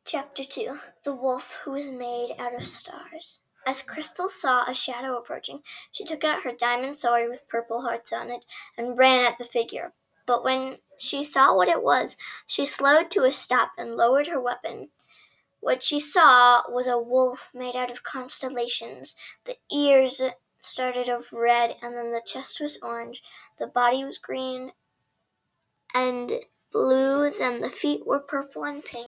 Chapter 2. The Wolf Who Was Made Out of Stars. As Crystal saw a shadow approaching, she took out her diamond sword with purple hearts on it and ran at the figure. But when she saw what it was, she slowed to a stop and lowered her weapon. What she saw was a wolf made out of constellations. The ears started off red, and then the chest was orange. The body was green and blue, then the feet were purple and pink.